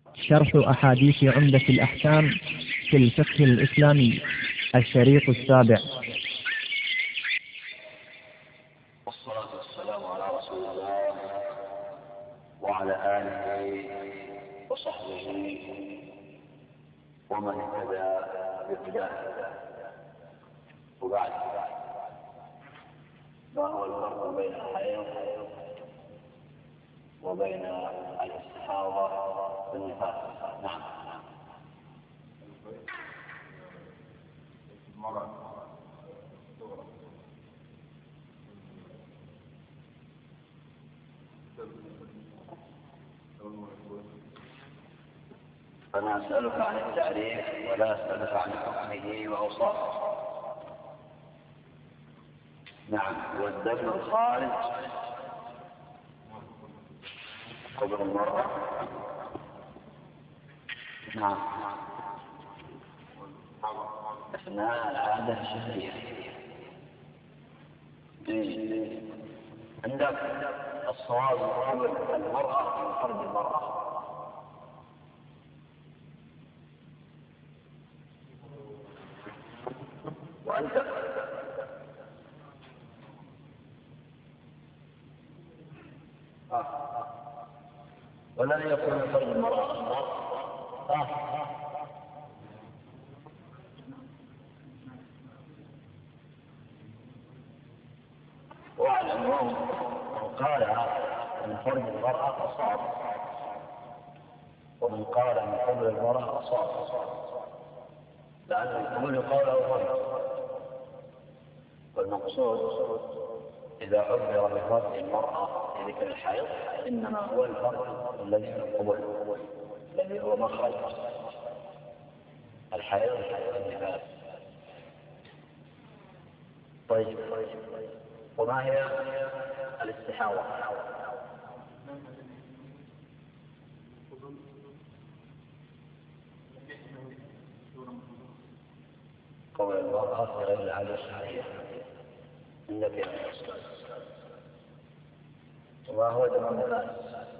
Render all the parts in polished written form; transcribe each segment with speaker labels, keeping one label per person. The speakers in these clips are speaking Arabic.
Speaker 1: شرح أحاديث عمدة الأحكام في الفقه الإسلامي، الشريط 7.
Speaker 2: والصلاة والسلام على رسول الله وعلى آله وصحبه ومن اهتدى بهداه. وبعد، ما هو الفرق بين الحيض وبين الاستحاضة والنفاس؟ نعم. أنا أسألك عن التعريف ولا أسألك عن حكمه وأوصافه. نعم. والدم الخارج قبل المرأة. نعم. أثناء العادة الشهرية. عندك الصواب قبل المرأة من فرد المرأة. وأنت ولن يكون فرد المرأة أصغر. وعلى العموم من قال من فرد المرأة أصاب، ومن قال من قبل المرأة أصاب، لأن القبول قال أول. والمقصود إذا عبر بفرد المرأة في ذكر الحيض إنما هو الفرد الذي من القبول، الذي هو مخرج الحيض والنفاس. طيب، وما هي الاستحاضة؟ قول المرأة في غير العادة الشهرية عندك يا أستاذ. وما هو دم النفاس؟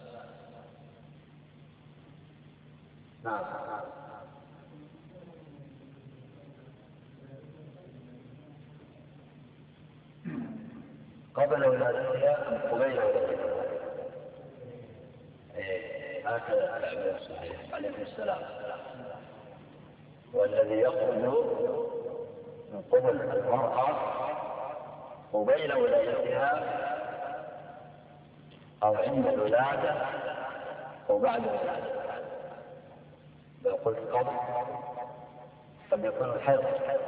Speaker 2: نعم. قبل ولادتها قبيل ولادتها. هكذا العلم الصحيح عليه السلام. والذي يخرج من قبل المرأة قبيل ولادتها أو عند الولادة أو بعد الولادة. لو قلت قبل قد يكون الحيض،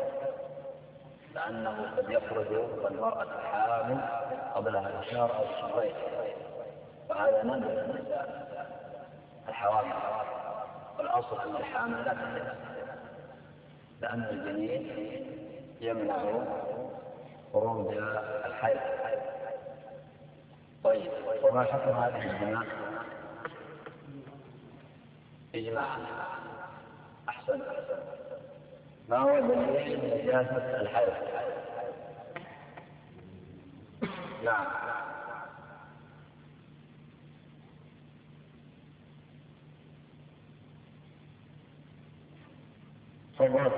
Speaker 2: لأنه قد يخرج المرأة الحامل قبلها بشهر أو شهرين، وهذا نادر من النساء الحوامل. والأصل أن الحامل لا تحيض، لأن الجنين يمنع خروج الحيض. طيب، وما حكم هذه الجماعة؟ إجماعا. أحسن. ما هو دليل نجاسة الحيض؟ نعم. تفضل.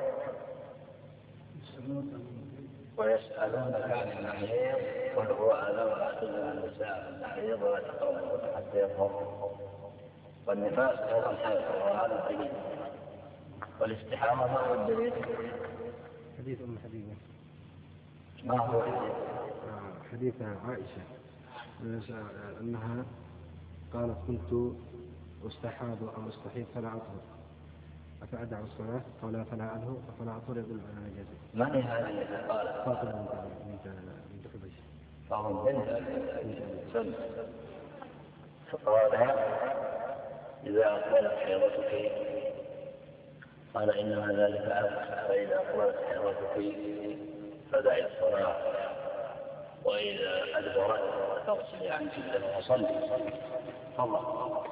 Speaker 2: ويسألونك عن المحيض قل هو أذى فاعتزلوا النساء في المحيض ولا تقربوهن حتى يطهرن. والنفاس هو الحيض وهذا الدليل. والاستحاضة ما هو الدليل؟
Speaker 3: حديث أم حبيبة.
Speaker 2: ما هو
Speaker 3: حديث عائشة أنها قالت كنت أستحاض أو أستحيض فلا أطهر أفأدع الصلاة؟ قال فلا أنهو فلا أطهر يدل على نجاسة.
Speaker 2: من هذه التي قالت؟
Speaker 3: فاطمة بنت حبيش.
Speaker 2: فاطمة بنت سلمى. فقال إذا أقبلت حيضتك قال إنما ذلك أمر، فإذا أقبلت حيضتك فدعي الصلاة، وإذا أدبرت فاغسلي عنك الدم وصلي. الله.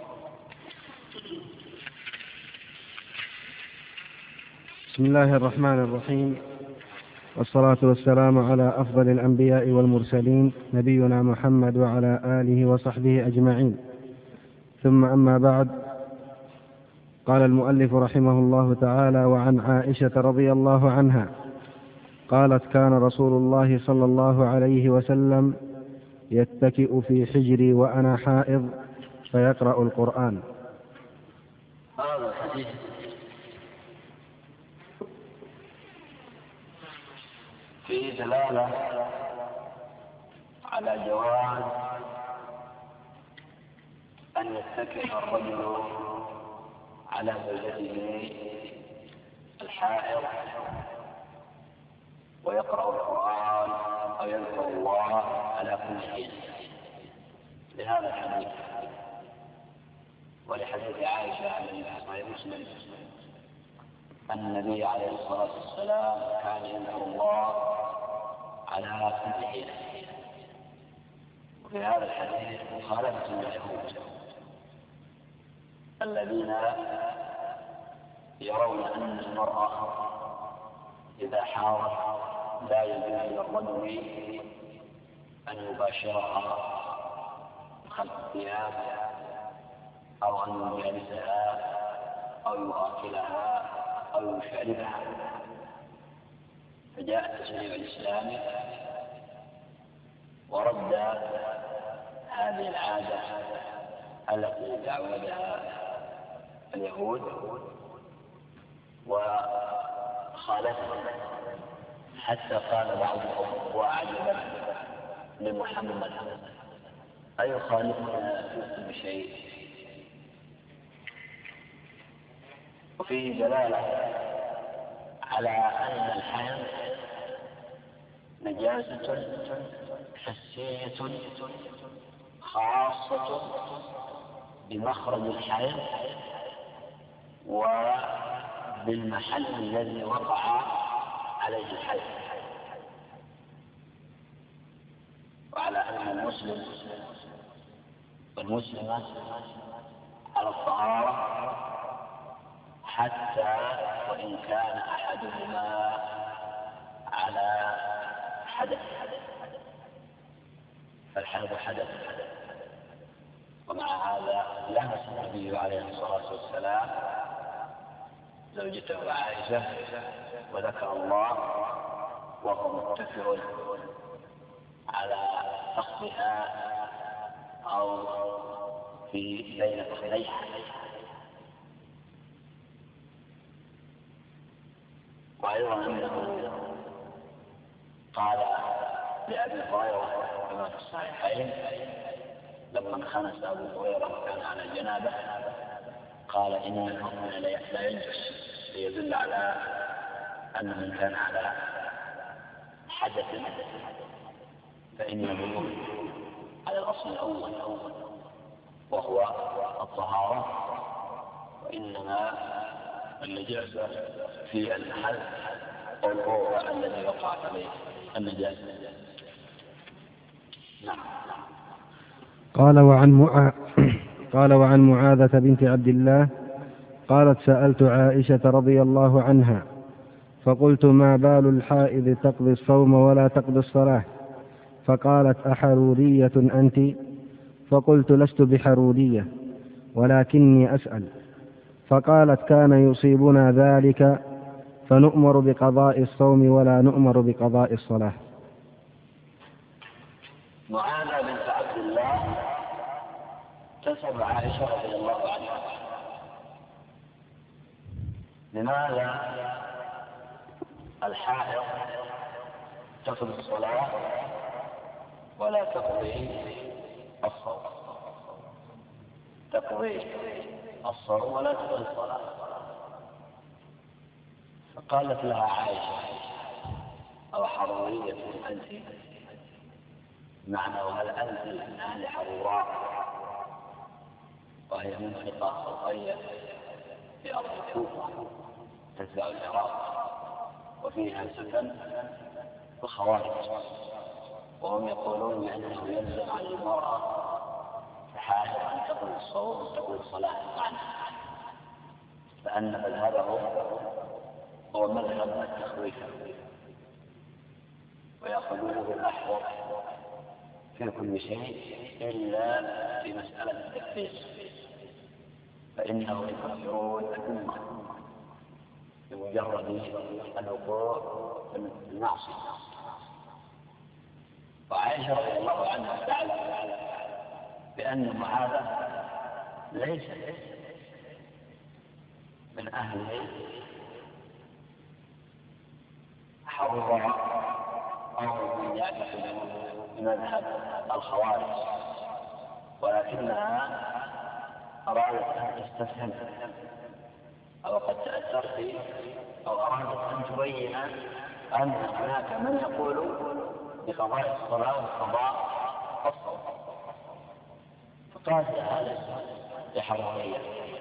Speaker 3: بسم الله الرحمن الرحيم، والصلاة والسلام على أفضل الأنبياء والمرسلين نبينا محمد وعلى آله وصحبه أجمعين، ثم أما بعد، قال المؤلف رحمه الله تعالى: وعن عائشة رضي الله عنها قالت: كان رسول الله صلى الله عليه وسلم يتكئ في حجري وأنا حائض فيقرأ القرآن.
Speaker 2: هذا الحديث فيه دلالة على جواز أن يتكئ الرجل على زوجته الحائض ويقرأ القرآن أو يذكر الله على كل حين، لهذا الحديث ولحديث عائشة الذي في صحيح مسلم أن النبي عليه الصلاة والسلام كان يذكر الله على كل حين. وفي هذا الحديث مخالفة لليهود الذين يرون أن المرأة إذا حارت لا يجوز للرجل أن يباشرها خلف الثياب أو أن يجالسها أو يؤكلها أو يشاربها. فجاء التشريع الإسلامي ورد هذه العادة التي تعودها اليهود وخالفهم، حتى قال بعضهم: وعجبا لمحمد أيخالفنا في كل شيء. وفيه دلالة على أن الحيض نجاسة حسية خاصة بمخرج الحيض وبالمحل الذي وقع عليه الحيض، وعلى أن المسلم والمسلمة على الطهارة حتى وإن كان أحدهما على حدث، فالحيض حدث. ومع هذا لمس النبي عليه الصلاة والسلام زوجته عائشة وذكر الله وهو متكئ على فخذها أو في بين فخذيها. وأيضا أنه قال لأبي هريرة كما في الصحيحين لما انخنس أبو هريرة وكان على جنابه قال: إن المؤمن لا ينجس، ليدل على أن من كان على حدث فإنه على الأصل الأول وهو الطهارة، وإنما النجاسة في المحل والموضع الذي وقعت عليه النجاسة. نعم.
Speaker 3: قال وعن معاذة بنت عبد الله قالت: سألت عائشة رضي الله عنها فقلت: ما بال الحائض تقضي الصوم ولا تقضي الصلاة؟ فقالت: أحرورية أنت؟ فقلت: لست بحرورية ولكني أسأل. فقالت: كان يصيبنا ذلك فنؤمر بقضاء الصوم ولا نؤمر بقضاء الصلاة.
Speaker 2: معاذة بنت عبد الله تسأل عائشة رضي الله عنها: لماذا الحائض تقضي الصلاة ولا تقضي الصوم؟ تقضي الصوم ولا تقضي الصلاة. فقالت لها عائشة: أو حرورية أنت؟ معنى وهل أنت من أهل حروراء؟ وهي منطقة صغيرة في أرض الكوفة تتبع العراق وفيها سكن الخوارج، وهم يقولون بأنه يلزم على المرأة حائض أن تقضي الصوم وتقضي الصلاة معا، فأن مذهبه هو مذهب التخويف ويأخذونه بالأحوط في كل شيء إلا في مسألة التكفير، فإنهم يكفرون الأمة بمجرد الوقوع في المعصية. وعائشة رضي الله عنها تعلم بأن معاذ ليس من أهل حوض أو من يعتقد مذهب الخوارج، ولكنها أرادت أن تستفهم أو قد تأثرت أو أرادت أن تبين أن هناك من يقول بقضاء الصلاة وقضاء الصوم، فقالت هذا بحرمية.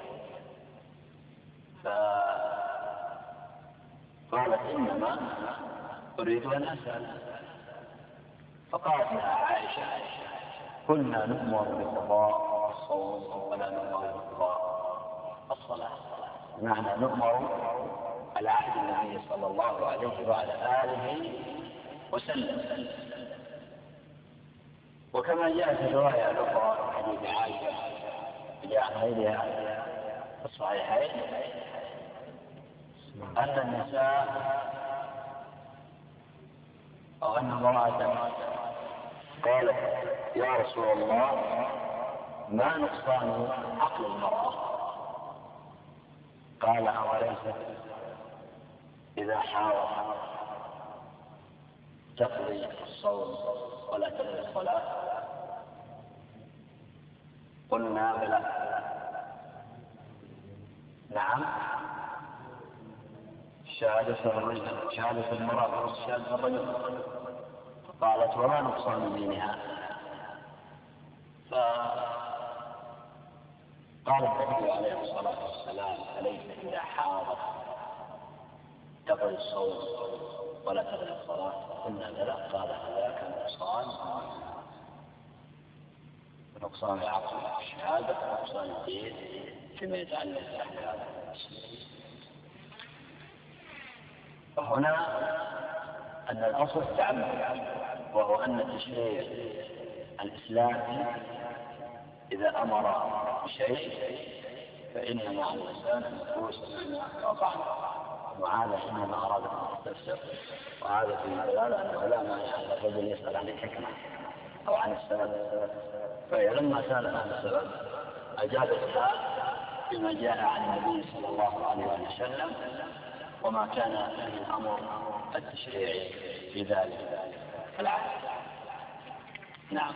Speaker 2: فقالت إنما أريد أن أسأل. فقالت لها عائشة كنا نؤمر بقضاء الصوم ولا نؤمر بقضاء الصلاة. معنى نؤمر على عهد النبي صلى الله عليه وعلى آله وسلم. وكما جاء في رواية الأخرى حديث عائشة جاء غيرها في الصحيحين أن النساء أو أن امرأة قالت يا رسول الله ما نقصان عقل المرأة؟ قال أوليست إذا حاولت تقضي الصوم ولا تقضي الصلاة؟ قلنا بلى. نعم، شهادة المرأة بنصف شهادة الرجل. قالت وما نقصان دينها؟ فقال النبي عليه الصلاة والسلام أليس إذا حاضت تقضي الصوم ولا تقضي الصلاة؟ قلنا بلى. قال هذاك نقصان العقل والشهادة ونقصان الدين فيما يتعلق بالأحكام. وهنا أن الأصل التعمد، وهو أن التشريع الإسلامي إذا أمر بشيء فإن مع الإنسان نفوس وطعن. وهذا إنما أراد أن يستفسر، وهذا في دلالة أنه لا مانع أن الرجل يسأل عن الحكمة أو عن السبب. فهي لما سأل عن السبب أجابتها بما جاء عن النبي صلى الله عليه وسلم وما كان من الأمر التشريعي في ذلك العهد. نعم.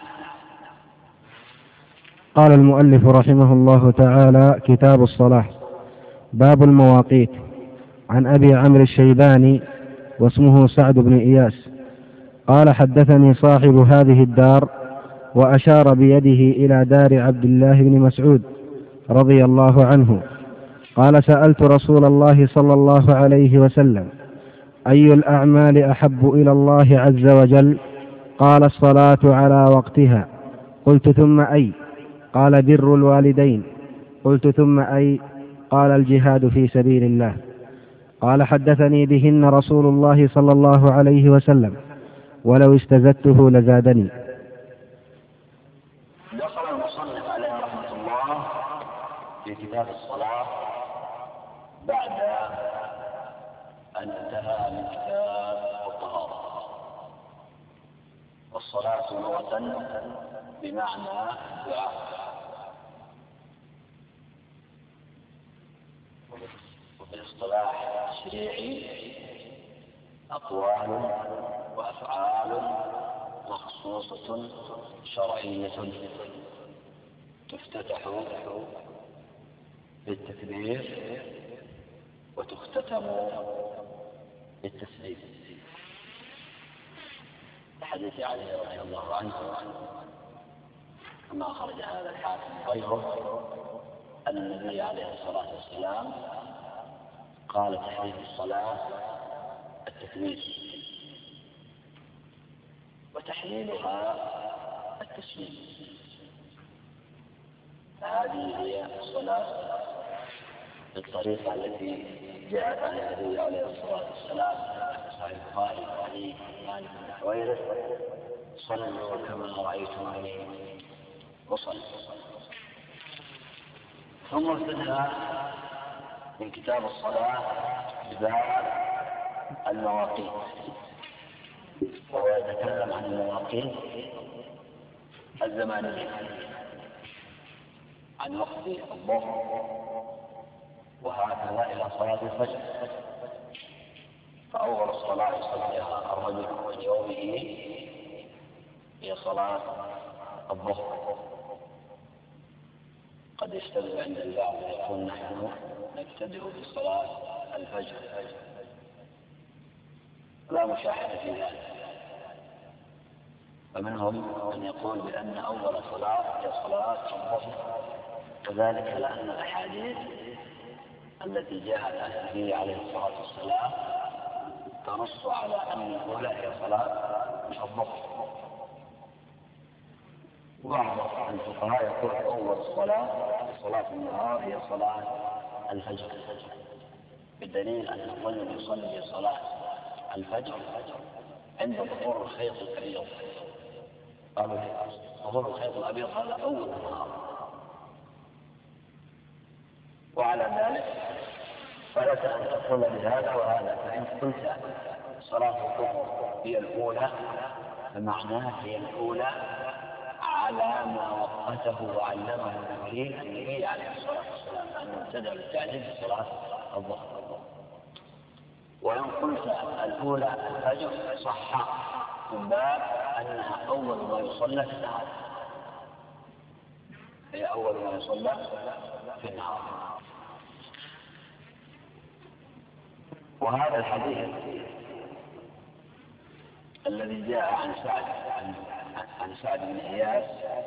Speaker 3: قال المؤلف رحمه الله تعالى: كتاب الصلاة. باب المواقيت. عن أبي عمرو الشيباني واسمه سعد بن إياس قال: حدثني صاحب هذه الدار، وأشار بيده إلى دار عبد الله بن مسعود رضي الله عنه قال: سألت رسول الله صلى الله عليه وسلم: أي الأعمال أحب إلى الله عز وجل؟ قال: الصلاة على وقتها. قلت: ثم أي؟ قال: بر الوالدين. قلت: ثم أي؟ قال: الجهاد في سبيل الله. قال: حدثني بهن رسول الله صلى الله عليه وسلم، ولو استزدته لزادني.
Speaker 2: دخل المصنف عليه رحمة الله في كتاب الصلاة بعد أن انتهى من كتاب الطهارة. والصلاة لغة بمعنى الدعاء، وفي الاصطلاح التشريعي أقوال وأفعال مخصوصة شرعية تفتتح بالتكبير وتختتم بالتسليم. حديث علي رضي الله عنه كما أخرج هذا الحاكم وغيره أن النبي عليه الصلاة والسلام قال: تحريم الصلاة التكبير، وتحليلها التسليم. هذه هي الصلاة بالطريقة التي جاءت عن النبي عليه الصلاة والسلام في صحيح البخاري وحديث مالك بن حويرث: صلوا كما رأيتموني أصلي. ثم ابتدأ من كتاب الصلاة بباب المواقيت، وهو يتكلم عن المواقيت الزمانية، عن وقت الظهر وهكذا إلى صلاة الفجر. فأول الصلاة يصليها الرجل من يومه هي صلاة الظهر. قد يشتبه عند البعض يقول نحن نبتدئ بصلاة الفجر، لا مشاحة في ذلك. فمنهم من يقول بأن أول صلاة هي صلاة الظهر، وذلك لأن الأحاديث التي جاءت عن النبي عليه الصلاة والسلام تنص على أن الأولى هي صلاة الظهر. وبعض الفقهاء يقول أول صلاة النهار هي صلاة الفجر، بالدليل أن الرجل يصلي صلاة الفجر عند ظهور الخيط الأبيض. قالوا ظهور الخيط الأبيض هذا أول النهار. وعلى ذلك فلك أن تقول بهذا وهذا. فإن قلت صلاة الظهر هي الأولى فمعناه هي الأولى على ما وقته وعلمه النبي عليه الصلاة والسلام، أنه ابتدأ بالتعليم في صلاة الظهر. وإن قلت الأولى الفجر صح من باب أنها أول ما يصلى في النهار، هي أول ما يصلى في النهار. وهذا الحديث الذي جاء عن سعد بن إياس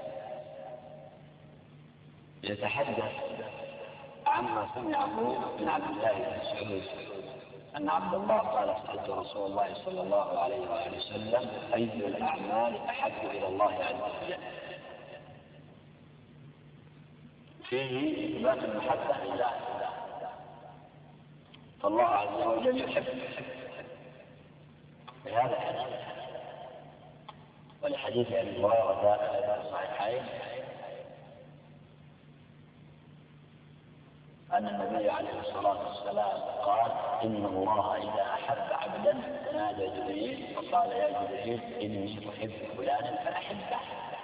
Speaker 2: يتحدث عما سمعه من عبد الله بن مسعود أن عبد الله قال سألت رسول الله صلى الله عليه وآله وسلم أي الأعمال أحب إلى الله عز وجل. فيه إثبات المحبة لله، فالله عز وجل يحب بهذا الحديث. ولحديث أبي هريرة في الصحيحين أن النبي عليه الصلاة والسلام قال إن الله إذا أحب عبدا نادى جبريل وقال يا جبريل إني أحب فلانا فأحبه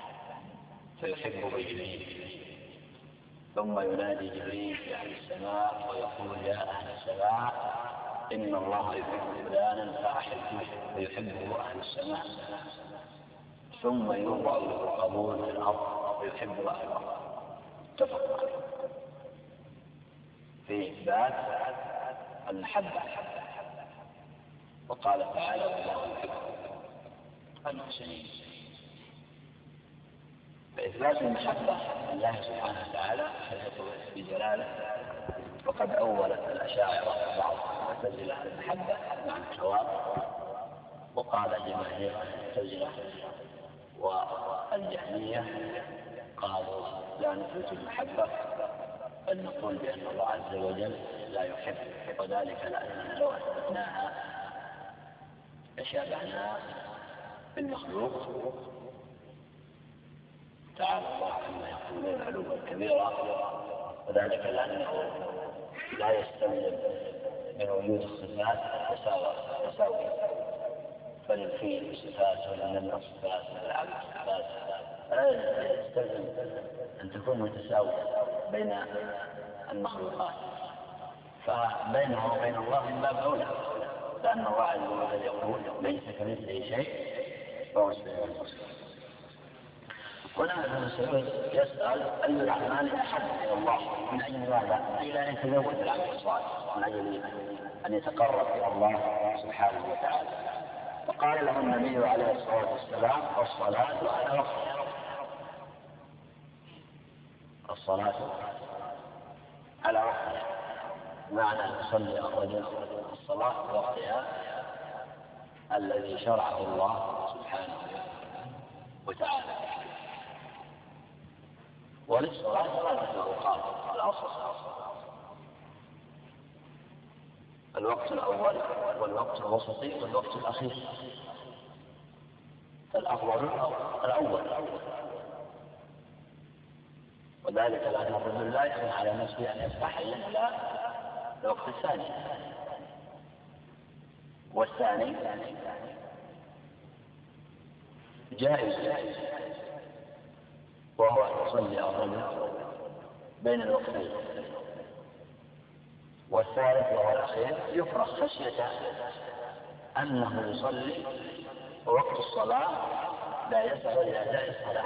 Speaker 2: فيحبه جبريل. ثم ينادي جبريل في أهل السماء ويقول يا أهل السماء إن الله يحب فلانا فأحبه فيحبه أهل السماء. ثم يوضع له القبول في الأرض ويحبه أهل الأرض. اتفق عليه في إثبات المحبة. وقال تعالى والله يحب المحسنين. فإثبات المحبة لله سبحانه وتعالى بجلاله. وقد أولت الأشاعرة بعض المعتزلة المحبة مع الجواب، وقال جماهير المعتزلة والجهمية قالوا لا نثبت المحبة بل نقول بأن الله عز وجل لا يحب، وذلك لأننا لو أثبتناها تشابهنا بالمخلوق تعالى الله عما يقولون علوا كبيرا. وذلك لأنه لا يستلزم من وجود الصفات تساوي، فللفيل صفات وللنمر صفات وللعبد صفات، لا يستلزم أن تكون متساوية بين المخلوقات. فبينه وبين الله من باب أولى، لأن الله عز وجل يقول ليس كمثله شيء وهو السميع البصير. هنا ابن مسعود يسأل أي الأعمال أحب إلى الله من أجل ماذا؟ من أجل أن يتزود بالعمل الصالح، من أجل أن يتقرب إلى الله سبحانه وتعالى. فقال له النبي عليه الصلاة والسلام الصلاة على وقتها. الصلاة على وقتها معنى أن يصلي الرجل الصلاة في وقتها الذي شرعه الله سبحانه وتعالى. وللصلاة ثلاثة أوقات: العصر، الوقت الأول والوقت الوسطي والوقت الأخير. الأفضل الأول. وذلك لأن الرجل لا يكون على نفسه أن يستحي إلا الوقت الثاني. والثاني جائز وهو أن يصلي الرجل بين الوقتين. والثالث وهو الأخير يكره خشية أنه يصلي ووقت الصلاة لا يسع لأداء الصلاة.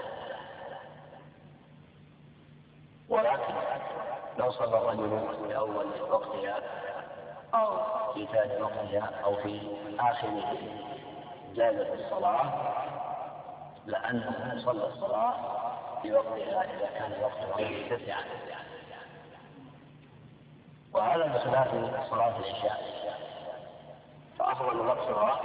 Speaker 2: ولكن لو صلى الرجل في أول وقتها أو في ثاني وقتها أو في آخره جازت الصلاة، لأنه صلى الصلاة في وقتها إذا كان وقتها متسعا. وهذا بخلاف صلاة العشاء، فأفضل وقتها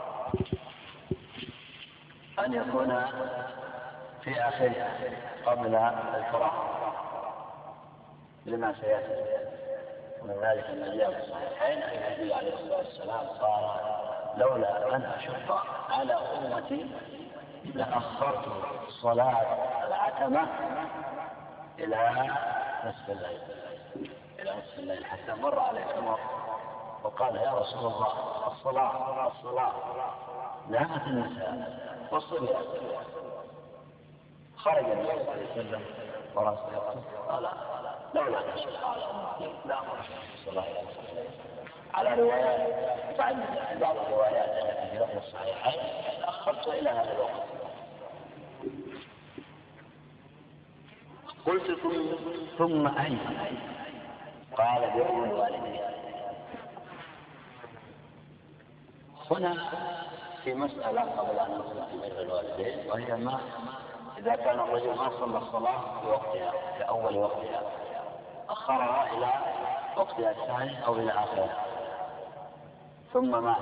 Speaker 2: أن يكون في آخرها قبل الفراغ لما سيأتي. ومن ذلك الذي جاء في الصحيحين أن النبي عليه الصلاة والسلام قال: لولا أن أشق على أمتي لأخرت صلاة العتمة إلى نصف الليل حتى مر عليه عمر وقال: يا رسول الله، الصلاة نامت النساء والصبيان. خرج النبي صلى الله عليه وسلم ورأسه يقول: قال: لولا أن أشق على أمتي لأمرت الصلاة على روايات. فعند بعض الروايات التي في لفظ الصحيحين أخرت إلى هذا الوقت. قلت: ثم أي؟ قال: بر الوالدين. هنا في مسألة قبل أن ندخل في بر الوالدين، وهي ما إذا كان الرجل ما صلى الصلاة في وقتها في أول وقتها أخرها إلى وقتها الثاني أو إلى آخرها ثم مات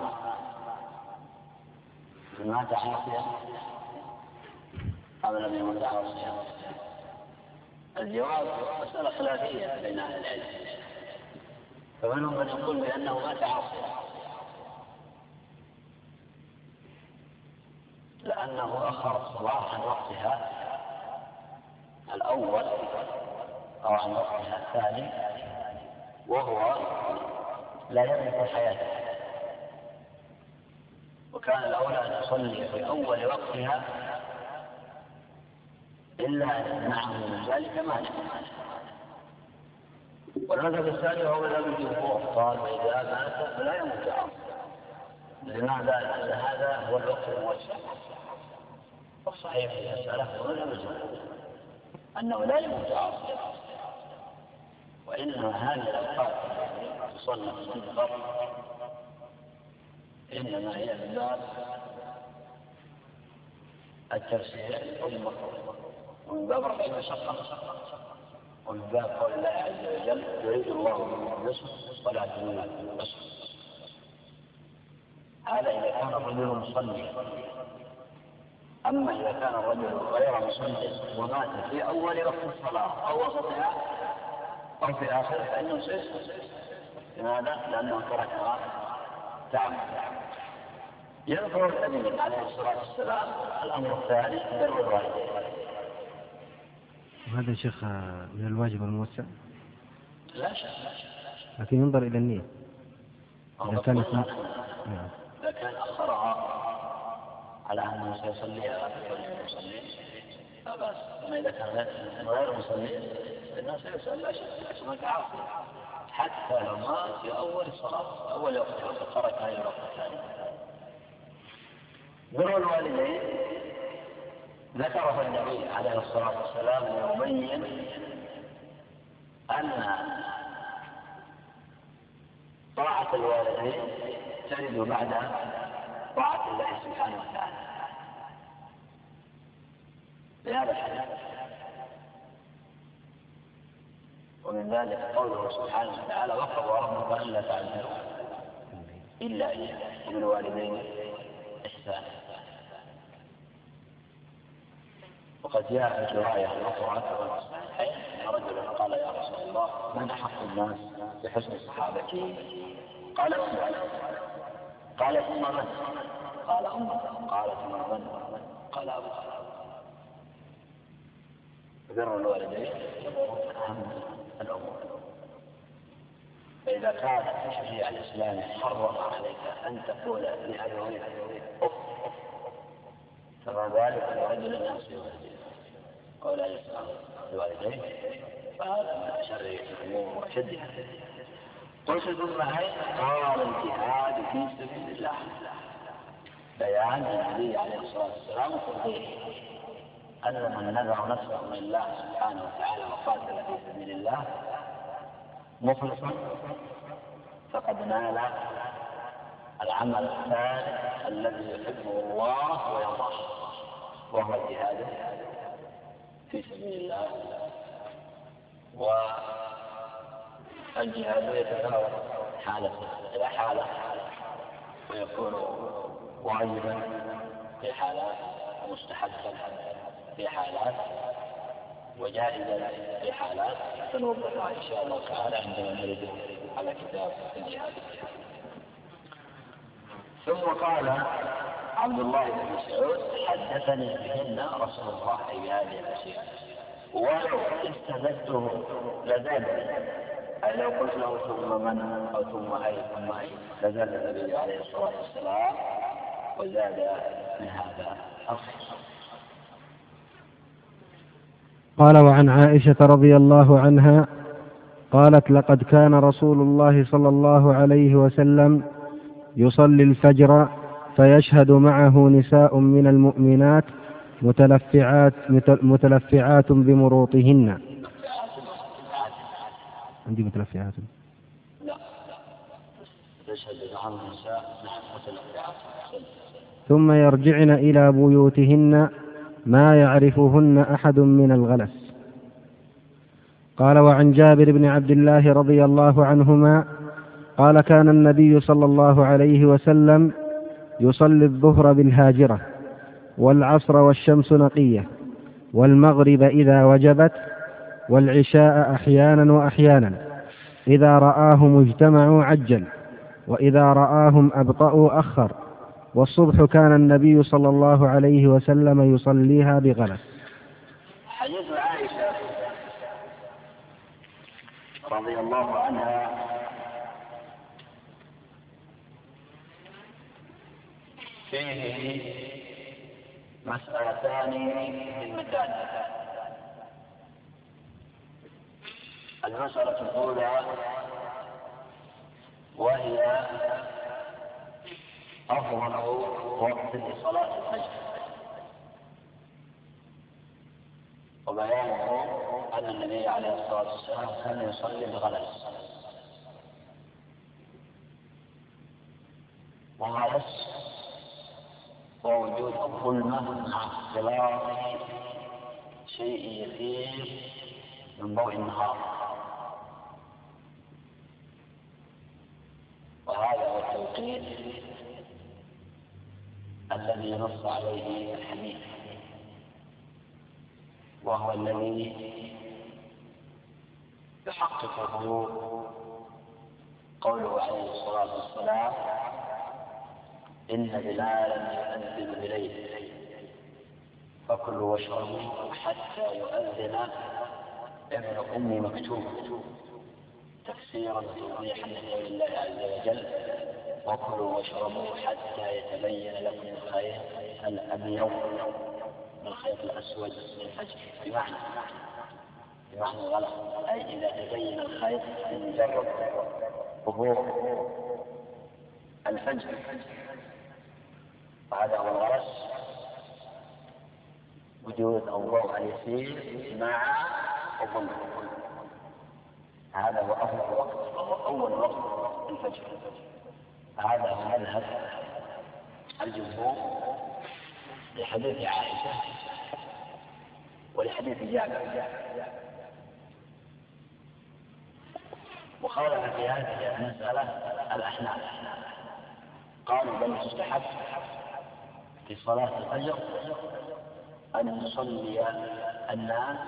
Speaker 2: عاصيا أم لم يمت عاصيا؟ الجواب مسألة خلافية بين أهل العلم، فمنهم من يقول بأنه مات عاصيا لأنه أخر الصلاة عن وقتها الأول أو عن وقتها الثاني وهو لا يملك حياته، وكان الأولى أن يصلي في أول وقتها إلا أن يمنعه من ذلك مانع. والمذهب الثاني هو مذهب الجمهور، قال: وإذا مات فلا يموت عاصيا. لماذا؟ لأن هذا هو الوقت الموسع. والصحيح في المسألة هو مذهب الجمهور أنه لا يموت عاصيا، وإنما هذه الأوقات تصنف من قبل إنما هي من باب التفسير والمفهوم، ومن باب رفع المشقة، ومن باب قول الله عز وجل: يريد الله بكم اليسر ولا تريد بكم العسر. هذا إذا كان الرجل مصلي. أما إذا كان الرجل غير مصلي ومات في أول وقت الصلاة أو وسطها أو في آخره فإنه سيسقط. لماذا؟ لأنه تركها تعمد. يذكر النبي عليه الصلاة والسلام الأمر الثاني بر الوالدين.
Speaker 3: وهذا شيخ من الواجب الموسع؟
Speaker 2: لا شك،
Speaker 3: لكن ينظر إلى النية. إذا كان
Speaker 2: أخرها على أنه سيصليها يصلي لا بأس. أما إذا كان غير مصلي الناس يسأل لا شك اسمك عاصي حتى لو مات في أول صلاة أول وقت وتخرج هذه الوقت الثاني. بر الوالدين ذكره النبي عليه الصلاة والسلام ليبين أن طاعة الوالدين ترد بعد طاعة الله سبحانه وتعالى. بهذا الحديث ومن ذلك قوله سبحانه وتعالى: وقضى ربك ألا تعبدوا إلا إياه وبالوالدين إحسانا. وقد جاء في رواية أخرى أن رجلا قال: يا رسول الله، من أحق الناس بحسن صحابتي؟ قال: أمك. قال: ثم من؟ قال: أمك. قال: ثم من؟ قال: أبوك. بر الوالدين أهم الأمور. فإذا كان الشريعة الإسلامية حرم عليك أن تقول لأبويك أف، فما بالك برجل يعصي والديه أو لا يسمع الوالدين، فهذا من أشر الأمور وأشدها. قلت ثم قال الجهاد في سبيل الله، بيان النبي عليه الصلاة والسلام وتوضيح أن من نذر نفسه من الله سبحانه وتعالى وقاتل في سبيل الله مخلصا فقد نال العمل الثالث الذي يحبه الله ويرضاه، وهو الجهاد في سبيل الله. والجهاد يتفاوت حالة إلى حالة، ويكون واجبا في حالات، ومستحبا في حالات، وجائزا في حالات، سنوضحها إن شاء الله تعالى عندما نرد على كتاب الجهاد. ثم قال عبد الله بن مسعود حدثني بهن رسول الله بهذه الأشياء، ولو استزدته لزادني، أي لو قلت له ثم من أو ثم أي ثم أي لزاد النبي عليه الصلاة والسلام وزاد من هذا أصل.
Speaker 3: قال وعن عائشة رضي الله عنها قالت لقد كان رسول الله صلى الله عليه وسلم يصلي الفجر فيشهد معه نساء من المؤمنات متلفعات بمروطهن. عندي متلفعات.
Speaker 2: لا تشهد معه نساء متلفعات.
Speaker 3: ثم يرجعن إلى بيوتهن ما يعرفهن أحد من الغلس. قال وعن جابر بن عبد الله رضي الله عنهما قال كان النبي صلى الله عليه وسلم يصلي الظهر بالهاجرة، والعصر والشمس نقية، والمغرب إذا وجبت، والعشاء أحيانا وأحيانا، إذا رآهم اجتمعوا عجل، وإذا رآهم أبطأوا أخر، والصبح كان النبي صلى الله عليه وسلم يصليها بغلس.
Speaker 2: حديث عائشة رضي الله عنها فيه مسألتان مهمتان. المسألة الأولى وهي أفضل وقت لصلاة الفجر، وبيانه أن النبي عليه الصلاة والسلام كان يصلي بغلس. وغلس ووجود الظلمة مع اختلاط شيء يسير من ضوء النهار، وهذا هو التوقيت الذي نص عليه الحديث، وهو الذي يحققه قوله عليه الصلاة والسلام إن بلالا يؤذن بليل فكلوا واشربوا حتى يؤذن ابن أم مكتوم، تفسيرا توضيحا لقول الله عز وجل وكلوا واشربوا حتى يتبين لكم الخيط الأبيض من الخيط الأسود من الفجر، بمعنى الغلط، أي إذا تبين الخيط بمجرد ظهور الفجر، وهذا هو الغلس، وجود الضوء اليسير مع الظل. هذا هو أفضل وقت، أول وقت الفجر. هذا هو مذهب الجمهور لحديث عائشة ولحديث جابر. وخالف في هذه المسألة الأحناف، قالوا بل يستحب في صلاة الفجر أن يصلي الناس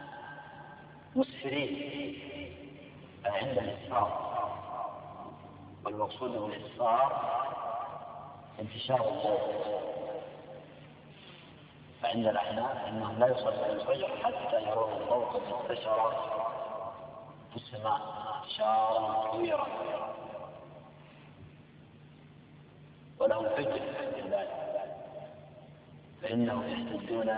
Speaker 2: مسفرين عند الإسفار، والمقصود بالإسفار انتشار الضوء، فعند الأحناف أنهم لا يصلون الفجر حتى يرون الضوء قد انتشر في السماء انتشارا كبيرا، ولهم حجة في ذلك، فإنهم يحتجون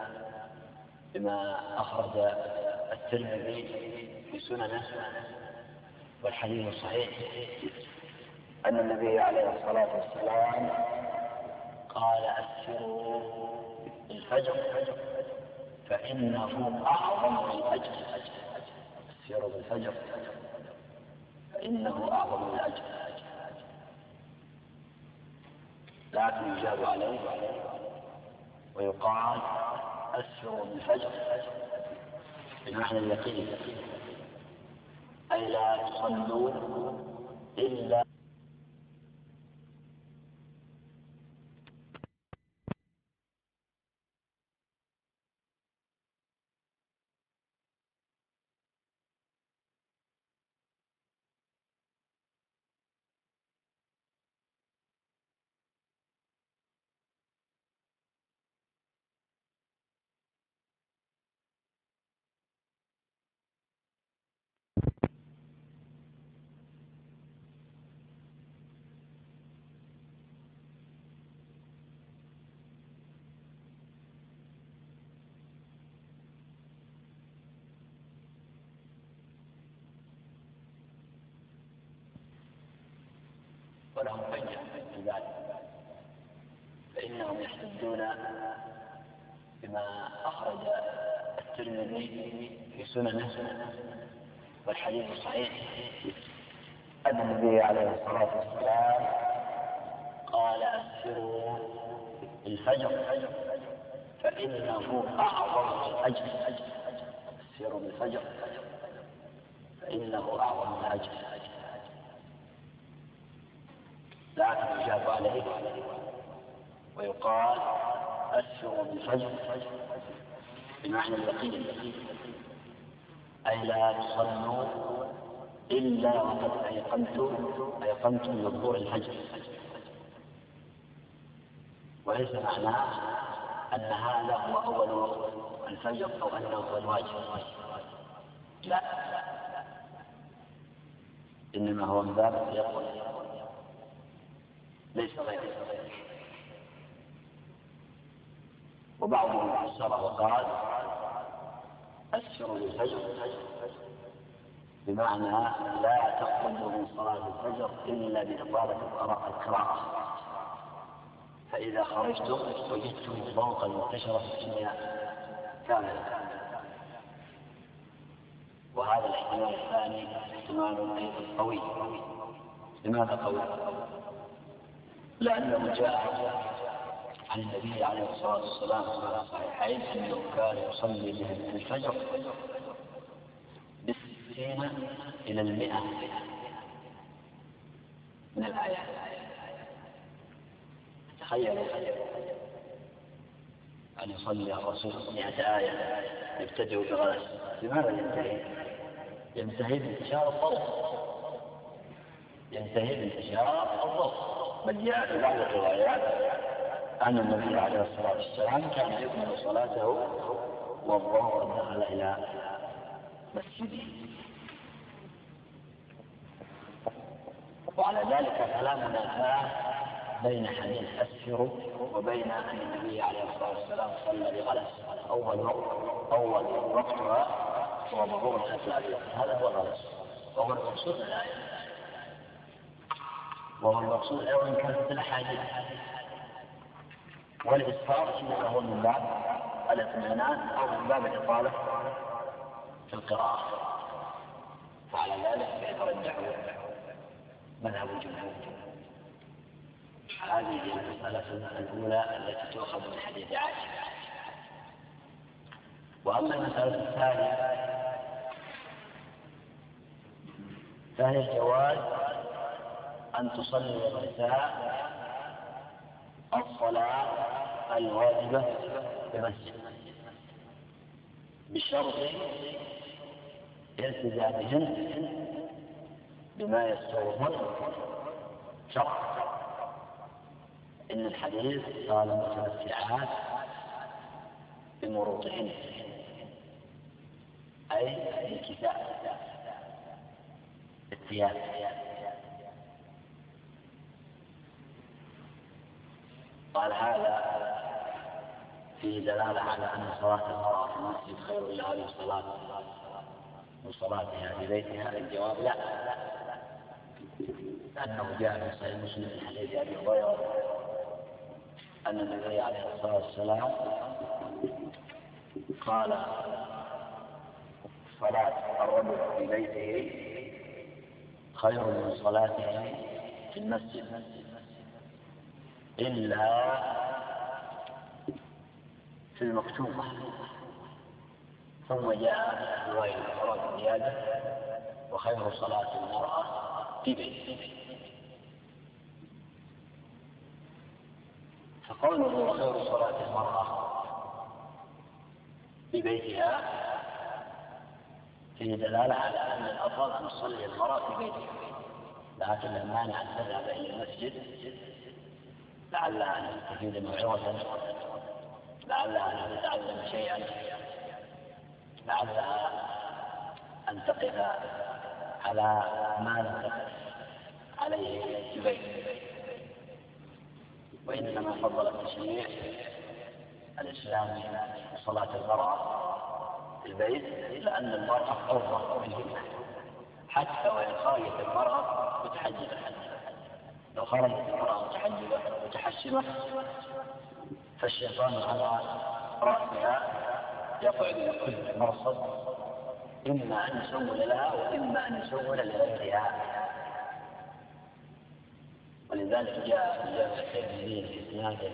Speaker 2: بما أخرج الترمذي في سننه والحديث الصحيح أن النبي عليه الصلاة والسلام قال: أسروا الفجر فإنه أعظم الأجر. أسروا بالفجر فإنه أعظم الأجر. لكن يجاب عليه ويقال: أسروا بالفجر بمعنى اليقين، أي لا تصلوا إلا ولهم حجة في ذلك، فإنهم يحتجون بما أخرج الترمذي في سننه والحديث الصحيح أن النبي عليه الصلاة والسلام قال: أسروا الفجر فإنه أعظم الأجر. أسروا بالفجر فإنه أعظم الأجر. لكن يجاب عليه ويقال: أسروا بالفجر بمعنى اليقين، أي لا تصلوا إلا وقد أيقنتم بظهور الفجر. وليس معناه أن هذا هو أول وقت الفجر أو أنه هو الواجب، لا، إنما هو من باب اليقظة ليس غير. وبعضهم فسره وقال: أسروا بالفجر بمعنى لا تخرجوا من صلاة الفجر إلا بإطالة القراءة، فإذا خرجتم وجدتم الضوء المنتشر في الدنيا كاملة. وهذا الاحتمال الثاني احتمال أيضا قوي. لماذا قوي؟ لأنه جاء عن النبي عليه الصلاة والسلام في الصحيحين أنه كان يصلي بهم الفجر ب60 إلى 100 من الآيات. تخيلوا أن يصلي الرسول 100 آية يبتدئ بغلس. لماذا ينتهي؟ ينتهي بانتشار الضوء، بل جاء في بعض الروايات أن النبي عليه الصلاة والسلام كان يكمل صلاته والضوء دخل إلى مسجده. وعلى ذلك فلا منافاة بين حديث أسفر وبين أن النبي عليه الصلاة والسلام صلى بغلس. أول وقتها هو ظهور الفجر، هذا هو الغلس، وهو المقصود من الآية، وهو المقصود أيضا كانت الأحاديث. والإسفار إنما هو من باب الاطمئنان أو من باب الإطالة في القراءة. وعلى ذلك يترجح مذهب الجمهور. هذه هي المسألة الأولى التي تؤخذ من حديث عائشة. وأما المسألة الثانية فهي الجواز أن تصلي النساء الصلاة الواجبة بمسجد بشرط التزامهن بما يسترهن. شرط إن الحديث قال متمتعات بمروطهن أي الكساء الثياب. قال هذا فيه دلالة على أن صلاة المرأة في المسجد خير لها من صلاتها في بيتها. الجواب لا، لأنه جاء في صحيح مسلم من حديث أبي هريرة أن النبي عليه الصلاة والسلام قال صلاة الرجل في بيته خير من صلاته في المسجد إلا في المكتوبة. ثم جاء رواية الأخرى زيادة وخير صلاة المرأة في بيته. فقوله خير صلاة المرأة في بيتها فيه دلالة على أن الأفضل أن تصلي المرأة في بيتها، لكن لا مانع أن تذهب إلى المسجد لعلها أن تستفيد موعظة، لعلها أن تتعلم شيئا، لعلها أن تقف على ما لم تقف عليه في البيت. وإنما فضل التشريع الإسلامي صلاة المرأة في البيت لأن المرأة أفضل منهما، حتى وإن خرجت المرأة متحجبة. لو خرجت المرأة متحجبة متحشمة فالشيطان على رأسها يقعد بكل مرصد، إما أن يسول لها وإما أن يسول لغيرها. ولذلك جاء في جامع الترمذي في إسناد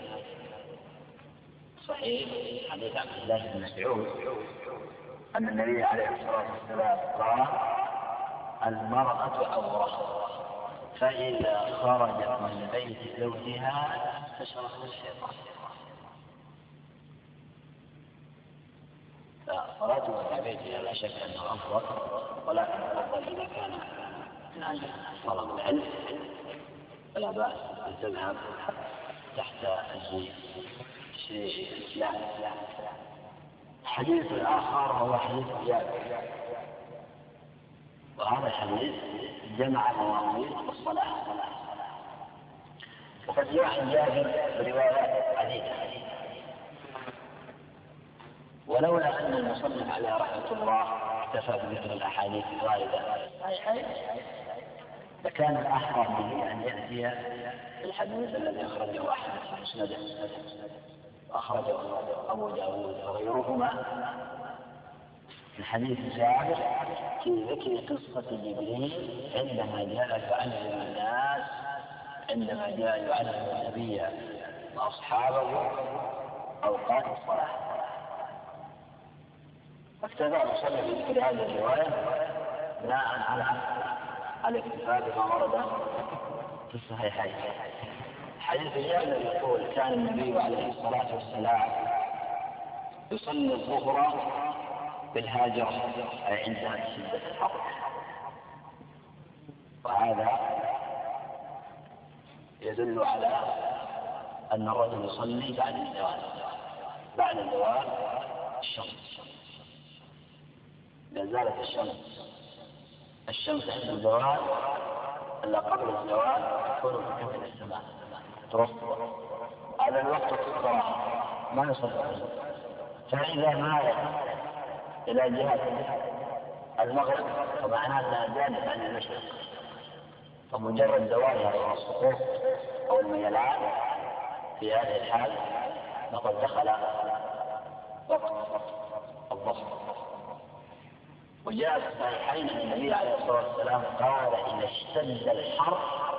Speaker 2: صحيح حديث عبد الله بن مسعود أن النبي عليه الصلاة والسلام قال المرأة عورة فإذا خرجت من بيت زوجها استشرت الشيطان. فصلاتها في بيتها لا شك أنه أفضل، ولكن الأفضل إذا كان من أجل طلب العلم فلا بأس أن تذهب تحت شيء الإسلام. الحديث الآخر هو حديث جابر، وهذا الحديث جمع مواضيع الصلاة، وقد جاء عن جابر بروايات عديدة، ولولا أن المصنف عليه رحمة الله اكتفى بذكر الأحاديث الواردة فكان الأحرى به أن يأتي الحديث الذي أخرجه أحمد في مسنده وأخرجه أبو داود وغيرهما من حديث جابر في ذكر قصة جبريل عندما جاء يعلم الناس، عندما جاء يعلم النبي وأصحابه أوقات الصلاة. فاكتفى المصنف بذكر هذه الرواية بناء على الاكتفاء بما ورد في الصحيحين. حديث جابر يقول كان النبي عليه الصلاة والسلام يصلي الظهر بالهاجرة أي عند شدة الحر، وهذا يدل على أن الرجل يصلي بعد زوال الشمس. إذا زالت الشمس عند الزوال إلا قبل الزوال تكون في كفل السماء ترصد، هذا الوقت في الصلاة ما يصلي. فإذا مال إلى جهة المغرب فمعناه أنها زادت عن المشرق، فمجرد زوالها أو السقوط أو الميلان في هذه الحال فقد دخل وقت الظهر. وجاء في الصحيحين أن النبي عليه الصلاة والسلام قال إذا اشتد الحر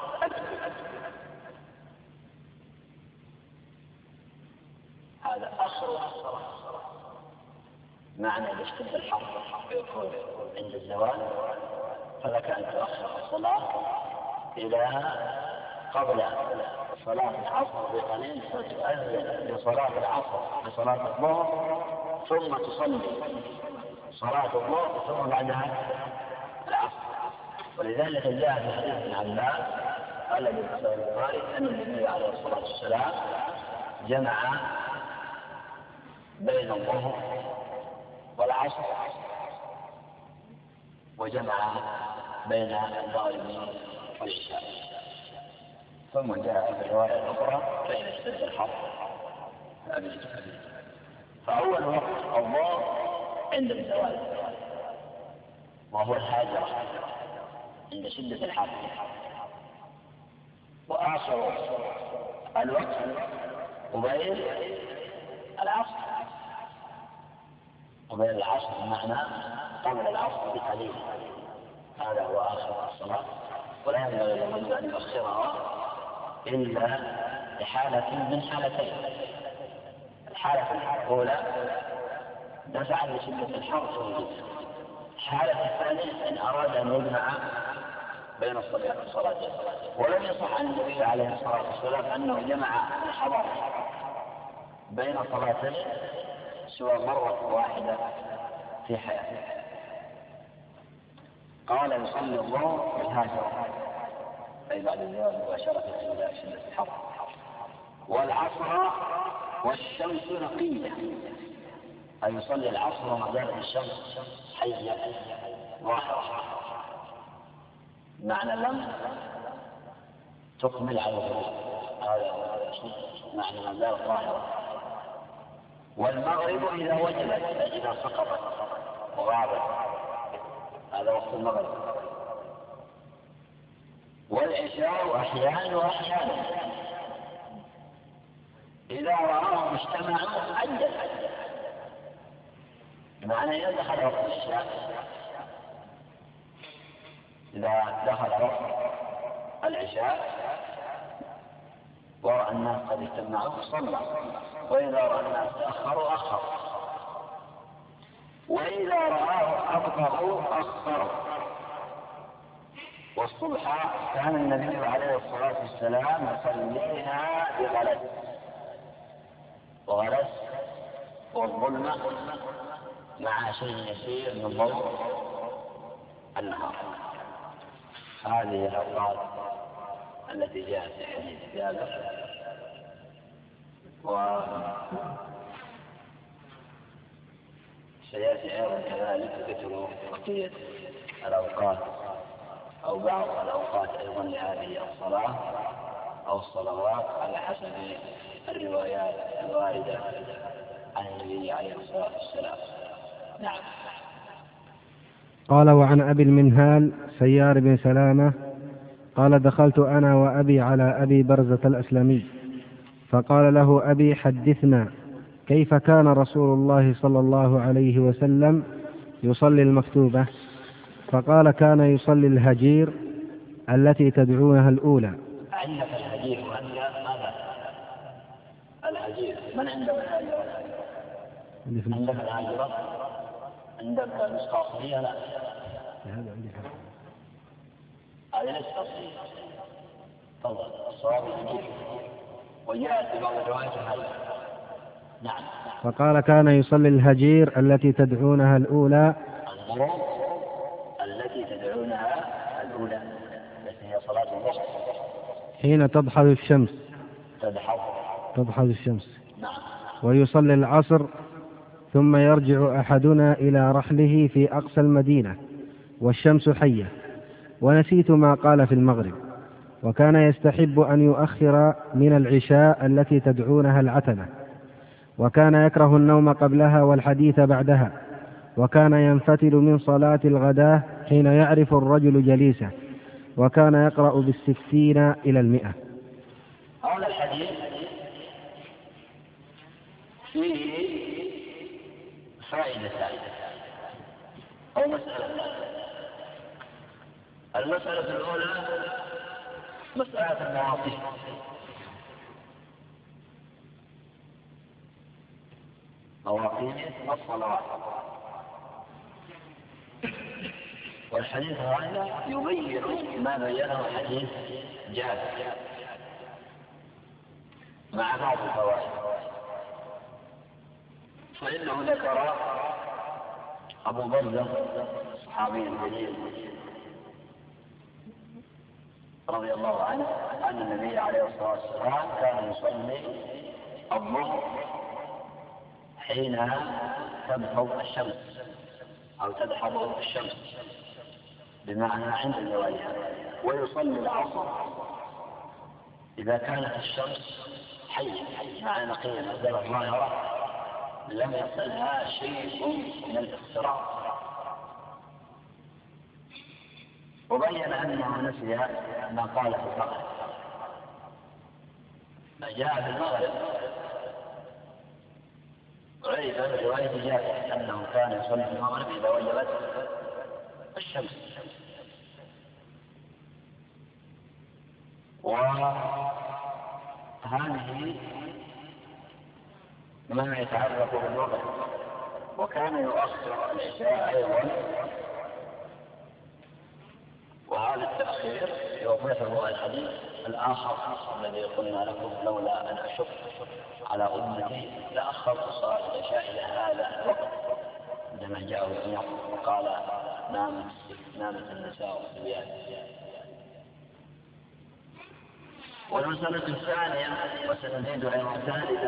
Speaker 2: هذا آخر الصلاة، معنى إذا اشتد الحر يكون عند الزوال فلك أن تؤخر الصلاة إلى قبل صلاة العصر بقليل فتؤذن لصلاة العصر لصلاة الظهر ثم تصلي صلاة الظهر ثم بعدها العصر. ولذلك جاء في حديث ابن عباس الذي في صحيح البخاري أن النبي عليه الصلاة والسلام جمع بين الظهر والعصر وجمع بين المغرب والعشاء، ثم جاء في الرواية الأخرى بين اشتد الحر. فأول وقت الظهر عند الزوال وهو الهاجرة عند شدة الحر، وآخر الوقت قبيل العصر، قبيل العصر بمعنى قبل العصر بقليل، هذا هو آخر الصلاة، ولا ينبغي لمن أن يؤخرها إلا لحالة من حالتين: الحالة الأولى دفعا لشدة الحر في الحالة الثانية إن أراد أن يجمع بين الصلاتين. ولم يصح عن النبي عليه الصلاة والسلام أنه جمع الحضر بين صلاتين سوى مرة واحدة في حياته. قال يصلي الظهر بالهاجرة أي بعد الزوال مباشرة إلى شدة الحر، والعصر والشمس نقية أي يصلي العصر وما زالت الشمس حية ظاهرة، معنى لم تكمل على الغروب، هذا معنى ما زالت ظاهرة. والمغرب إذا وجبت إذا سقطت وغابت، هذا وقت المغرب. والعشاء أحيانا وأحيانا إذا رآهم اجتمعوا عجل، معنى إذا دخل وقت العشاء، إذا دخل وقت العشاء ورأى الناس قد اجتمعوا صلى، وإذا رأى الناس تأخروا أخر، وإذا رآه أبطأوا أخروا. والصبح كان النبي عليه الصلاة والسلام يصليها بغلس، وغلس والظلمة مع شيء يسير من ضوء النهار. هذه الأوقات التي جاءت في حديث جابر، وسيأتي أيضا كذلك ذكر بقية الأوقات أو بعض الأوقات أيضا لهذه الصلاة أو الصلوات على حسب الروايات الواردة عن النبي عليه الصلاة والسلام. نعم.
Speaker 3: قال: وعن أبي المنهال سيار بن سلامة قال: دخلت أنا وأبي على أبي برزة الأسلمي، فقال له أبي: حدثنا كيف كان رسول الله صلى الله عليه وسلم يصلي المكتوبة؟ فقال: كان يصلي الهجير التي تدعونها الأولى.
Speaker 2: عندك الهجير وأنت ماذا؟ الهجير من عندك الهجير؟ عندك الهجير؟ عندك النسخة؟ لا،
Speaker 3: هذا عندي
Speaker 2: هذه ليست أصلية. تفضل. الصواب الهجير، وجاءت في بعض الروايات هذا. نعم.
Speaker 3: فقال: كان يصلي الهجير التي تدعونها الأولى.
Speaker 2: التي تدعونها الأولى التي هي صلاة الظهر
Speaker 3: حين تضحى الشمس. تضحى الشمس.
Speaker 2: نعم.
Speaker 3: ويصلي العصر، ثم يرجع أحدنا إلى رحله في أقصى المدينة والشمس حية. ونسيت ما قال في المغرب. وكان يستحب أن يؤخر من العشاء التي تدعونها العتمة، وكان يكره النوم قبلها والحديث بعدها، وكان ينفتل من صلاة الغداة حين يعرف الرجل جليسه، وكان يقرأ بالستين إلى 100.
Speaker 2: هذا الحديث فيه فائدة أو مسألة. المسألة الأولى مسألة المواقيت. مواقيت الصلوات، والحديث هذا يبين ما بينه حديث جابر مع بعض الفوائد. فإنه ذكر أبو برزة الصحابي الجليل رضي الله عنه أن النبي عليه الصلاة والسلام كان يصلي الظهر حين تدحض الشمس أو تدحض الشمس بمعنى عند زوالها، ويصلي العصر إذا كانت الشمس حية مع نقية نزلت ظاهرة لم يصلها شيء من الاختراق. وبين أنه نسي ما قال في المغرب، ما جاء في المغرب عرف من رواية جابر أنه كان يصلي في المغرب إذا وجبت الشمس. وهذه ما يتعلق بالوقت. وكان يؤخر العشاء أيضا، وهذا التأخير يوضحه الحديث الآخر الذي قلنا لكم لولا أن أشق على أمتي لأخرت صلاة العشاء إلى هذا الوقت، عندما جاءه الأمر وقال نامت النساء والصبيان. والمسألة الثانية وسنزيد أيضا ثالثة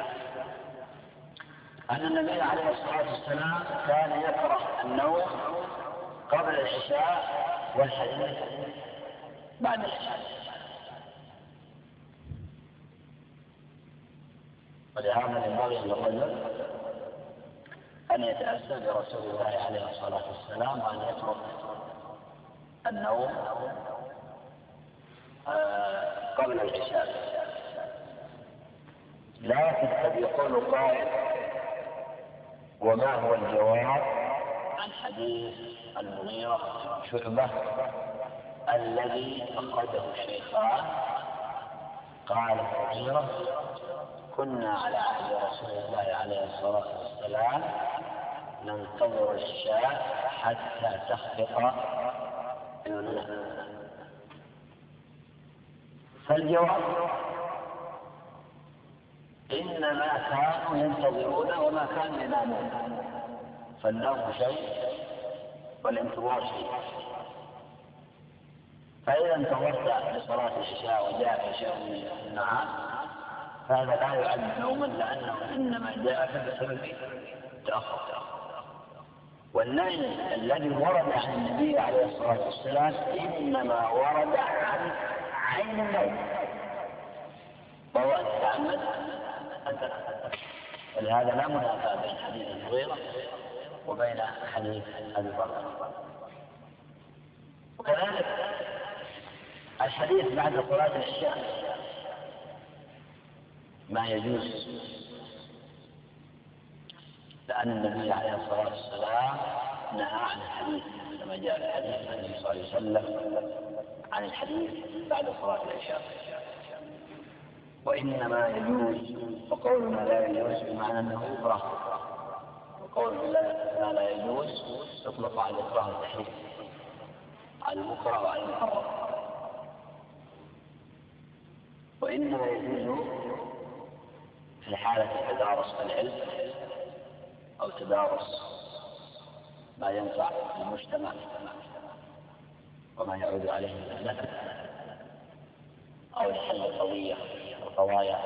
Speaker 2: أن النبي عليه الصلاة والسلام كان يكره النوم قبل العشاء والحديث بعد العشاء، ولهذا ينبغي للرجل أن يتأسى برسول الله عليه الصلاة والسلام وأن يترك النوم قبل العشاء. لكن قد يقول قائل وما هو الجواب عن حديث المغيرة شعبة الذي أخرجه الشيخان؟ قال المغيرة كنا على عهد رسول الله عليه الصلاة والسلام ننتظر الشاة حتى تخفق عيوننا. فالجواب إنما كانوا ينتظرون وما كانوا ينامون، فالنوم شيء والانتظار شيء. فإذا انتظرت لصلاة العشاء وجاء شيء من النهار فهذا لا يعد نوما، لأنه إنما جاءك بسبب تأخر. والنهي الذي ورد عن النبي عليه الصلاة والسلام إنما ورد عن عين النوم، وهو أن تعمد أن تنام. ولهذا لا منافاة بين حديث المغيرة وبين حديث أبي بكر. وكذلك الحديث بعد صلاة العشاء ما يجوز، لأن النبي عليه الصلاة والسلام نهى عن الحديث كما جاء في حديث النبي صلى الله عليه وسلم عن الحديث بعد صلاة العشاء. وإنما يجوز، وقولنا لا يجوز بمعنى أنه يكره، وقولنا لا يجوز يطلق على الإكراه والتحريم، على المكره وعلى المحرم. وإنما يجوز في حالة تدارس العلم أو تدارس ما ينفع المجتمع وما يعود عليه من النفع، أو لحل القضية والقضايا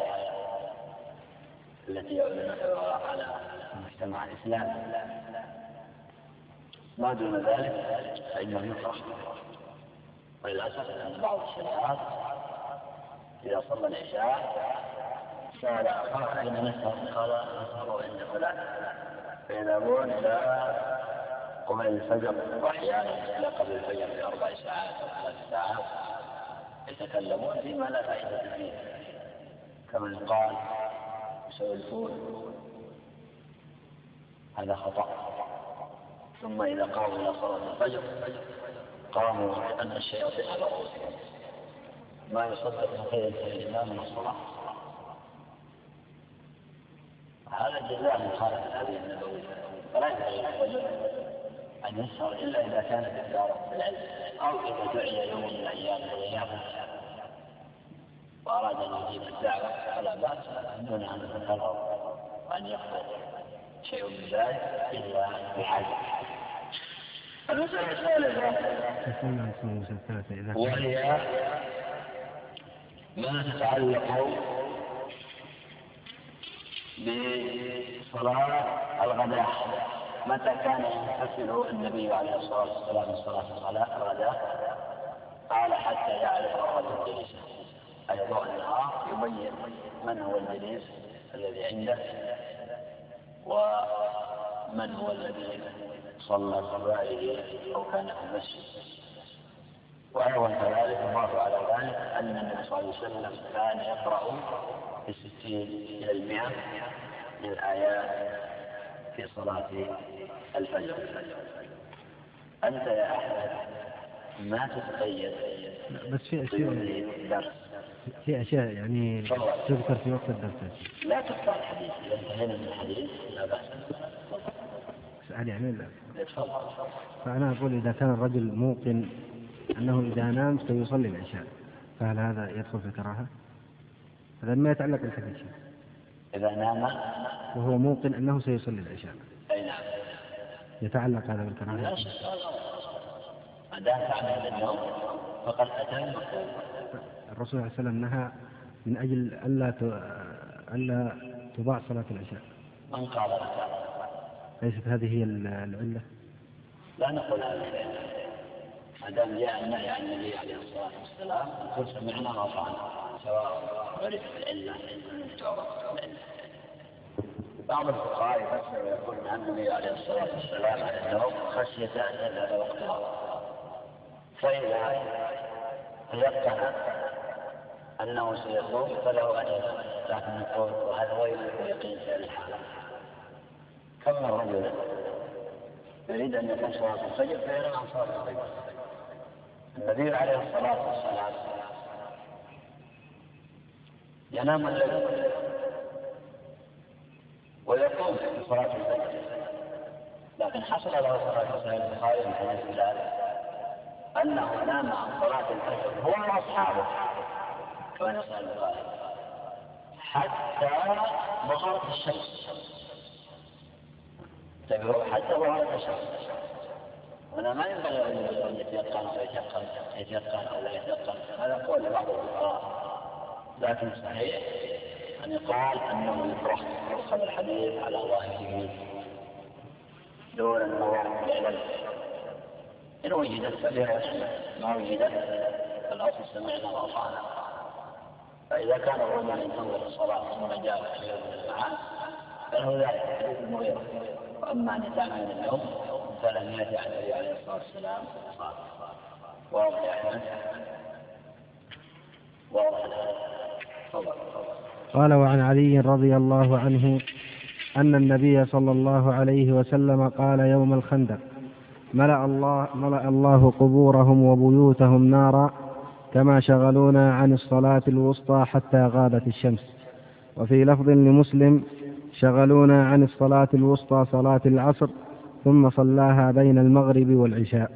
Speaker 2: التي يعود نفعها على المجتمع الإسلامي. ما دون ذلك فإنه يكره. وللأسف أن بعض الشريعات إذا صلى العشاء سأل أخاه أين نسهر؟ قال نسهر عند فلان، فيذهبون إلى قبل الفجر وأحيانا إلى قبل الفجر ب4 ساعات أو 3 ساعات يتكلمون فيما لا فائدة فيه، كما يقال يسوي الفول، هذا خطأ. ثم إذا قاموا إلى صلاة الفجر قاموا أن الشياطين على رؤوسهم، ما يصدق من خير الإمام من الصلاة. هذا جزاء مخالف الهدي النبوي. فلا ينبغي للرجل أن يسهر إلا إذا كانت الدار بالعلم، أو إذا دعي يوم من الأيام الغيابة وأراد أن يجيب الدعوة فلا بأس دون أن يتكرر وأن يحضر شيء من ذلك إلا بحاجة. المسألة الثالثة وهي ما تتعلق بصلاة الغداء. متى كان ينفصل النبي عليه الصلاة والسلام من صلاة الغداء؟ قال حتى يعرف الرجل جليسه، أي ضوء النهار يبين من هو الجليس الذي عنده ومن هو الذي صلى قبائله أو كان في المسجد. وأيضا كذلك الله على ذلك أن النبي صلى الله عليه وسلم كان يقرأ في 60 إلى 100 من الآيات في صلاة الفجر. أنت يا أحمد ما تتقيد
Speaker 3: بس في أشياء يعني تذكر في وقت الدرس.
Speaker 2: لا تقرأ الحديث، إذا انتهينا من الحديث لا بأس.
Speaker 3: يعني لا. فأنا أقول إذا كان الرجل موقن أنه إذا نام سيصلي العشاء، فهل هذا يدخل في الكراهة؟ هذا ما يتعلق بالحديث.
Speaker 2: إذا نام
Speaker 3: وهو موقن أنه سيصلي العشاء،
Speaker 2: أي نعم،
Speaker 3: يتعلق هذا بالكراهة؟
Speaker 2: لا شك. ما دام تعمل النوم فقد أتى المقصود.
Speaker 3: الرسول عليه السلام نهى من أجل ألا تضاع صلاة العشاء.
Speaker 2: من قال لك؟
Speaker 3: ليست هذه هي العلة؟
Speaker 2: لا نقول هذه العلة. ما دام جاء النهي عن النبي عليه الصلاة والسلام نقول سمعنا وأطعنا، سواء عرفت العلة تعرف العلة. بعض الفقهاء يفسر ويقول عن النبي عليه الصلاة والسلام عن النوم خشية أن يذهب وقتها، فإذا تيقن أنه سيقوم فله أن ينام. لكن نقول وهذا ويل يقين في الحالة. كم من رجل يريد أن يقوم صلاة الفجر فينام عن صلاة الفجر. النبي عليه الصلاة والسلام ينام الليل ويقوم في صلاة الفجر، لكن حصل له صلاة البخاري من حديث بلال أنه نام عن صلاة الفجر هو وأصحابه كما يصنع البخاري حتى ظهرت الشمس. حتى ظهرت الشمس. هنا ما ينبغي أن يتيقن أو لا يتيقن، هذا قول لبعض الفقهاء، لكن صحيح أن يقال أنه يؤخذ الحديث على ظاهره دون النظر للعلل. إن وجدت فبها وسنة، ما وجدت فالأصل سمعنا وأطعنا. فإذا كان الرجل ينتظر الصلاة ثم جاء خير من المعاد فله ذلك حديث المغيرة. وأما أن يتعمل النوم فلم يأتي عن النبي عليه الصلاة والسلام صلاة. واضح يا أحمد؟ واضح.
Speaker 3: قال وعن علي رضي الله عنه أن النبي صلى الله عليه وسلم قال يوم الخندق ملأ الله قبورهم وبيوتهم نارا كما شغلونا عن الصلاة الوسطى حتى غابت الشمس. وفي لفظ لمسلم شغلونا عن الصلاة الوسطى صلاة العصر ثم صلاها بين المغرب والعشاء.